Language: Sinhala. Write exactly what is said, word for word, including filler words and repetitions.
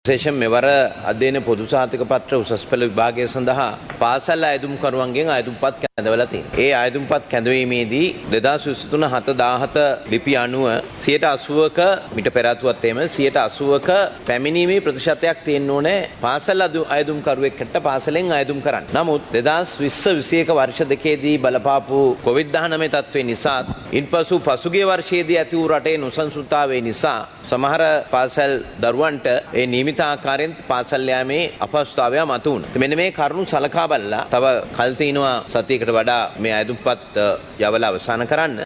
විශේෂයෙන් මෙවර අධ්‍යයන පොදු සහතික පත්‍ර උසස් පෙළ විභාගය සඳහා පාසල් අයදුම්කරුවන්ගෙන් අයදුම්පත් කැඳවලා තියෙනවා. ඒ අයදුම්පත් කැඳවීමේදී දෙදාස් විසිතුන හත දාහත ලිපි අනුව සියයට අසූවක මිට පෙර ආතුවත් එහෙම සියයට අසූවක පැමිණීමේ ප්‍රතිශතයක් තියෙන්න ඕනේ පාසල් අයදුම්කරුවෙක්ට පාසලෙන් අයදුම් කරන්න. නමුත් දෙදාස් විස්ස විසිඑක වර්ෂ දෙකේදී බලපාපු කොවිඩ් දහනවය තත්ත්වය නිසා ඉන්පසු පසුගිය වර්ෂයේදී ඇති වූ රටේ නොසන්සුන්තාවය නිසා සමහර පාසල් දරුවන්ට ඒ නියමිත ආකාරයෙන් පාසල් යාමේ අපහසුතාවය මතුවුණා. මෙන්න මේ කරුණු සලකා බලලා තව කල් තිනවා සතියකට වඩා මේ අයදුම්පත් යවලා අවසන් කරන්න.